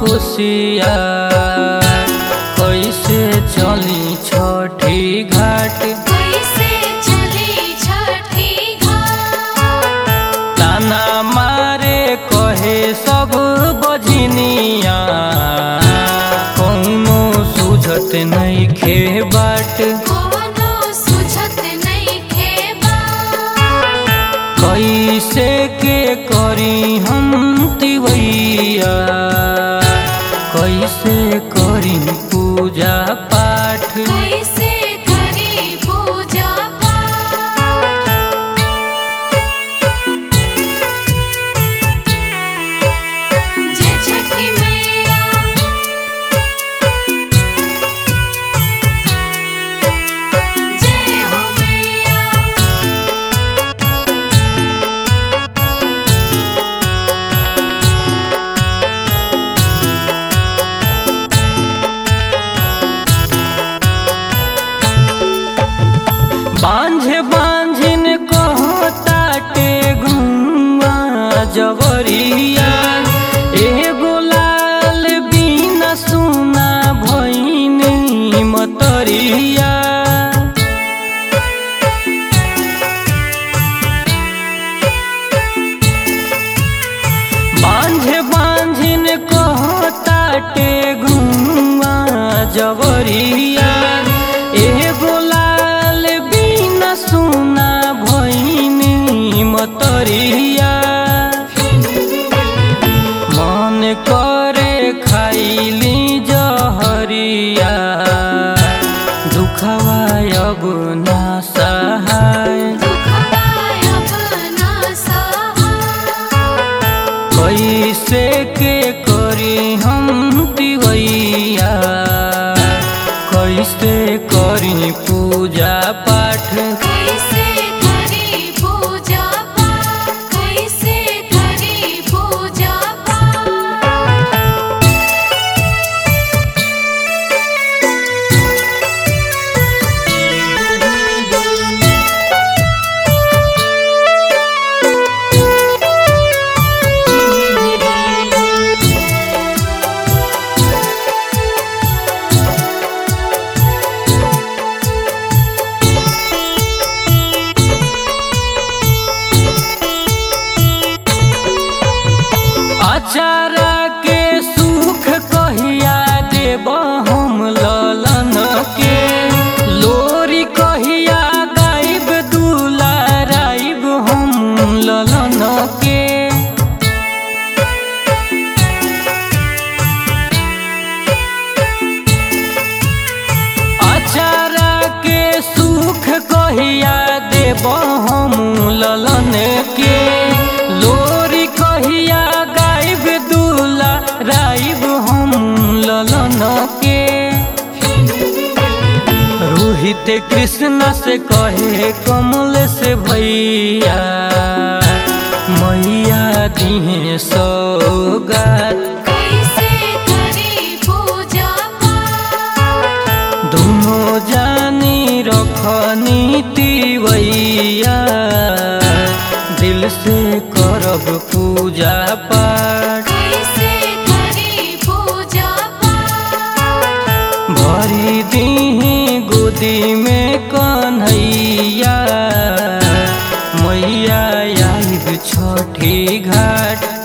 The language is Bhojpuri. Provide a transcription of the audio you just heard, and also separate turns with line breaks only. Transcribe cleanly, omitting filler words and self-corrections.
कोसिया कैसे चली छठी घाट
कैसे चली छठी घाट।
ताना मारे कहे सब बजनिया कौनो सुझत नइखे बाट
कोनो सुझत नइखे बाट।
कैसे के करी हम तिवैया कैसे करी पूजा पाठ
कैसे करी पूजा पाठ। जय छठी मैया जय हो मैया।
बांझे बांझिन कहो ताटे घुमा जवरिया एगो लाल बिना सुना भइनी मतरिया। बांझे बांझिन कहो ताटे घुमा जवरिया एगो लाल बिना सुना भइनी मतरिया। मन करे खाइली जहरिया दुखवा अब ना सहाय
दुखवा अब ना सहाय।
कैसे के करी हम तिवैया कैसे करी पूजा पाठ
कैसे करी पूजा पाठ कैसे करी पूजा पाठ।
अचारा के सुख कहिया देब हम ललन के लोरी कहिया गाइब दुलाराइब हम ललन के। अचारा के सुख कहिया देब हम ललन के लोरी कहिया गाइब दुलाराइब हम ललन के। रोहित कृष्ण से कहे कमल से भैया मैया दिहे सौगात
कैसे करी पूजा पाठ।
दोनों जानी रखनी तिवैया दिल से करब पूजा पाठ
कैसे करी पूजा पाठ।
भरी दीही गोदी में कन्हैया मैया आइब छठी घाट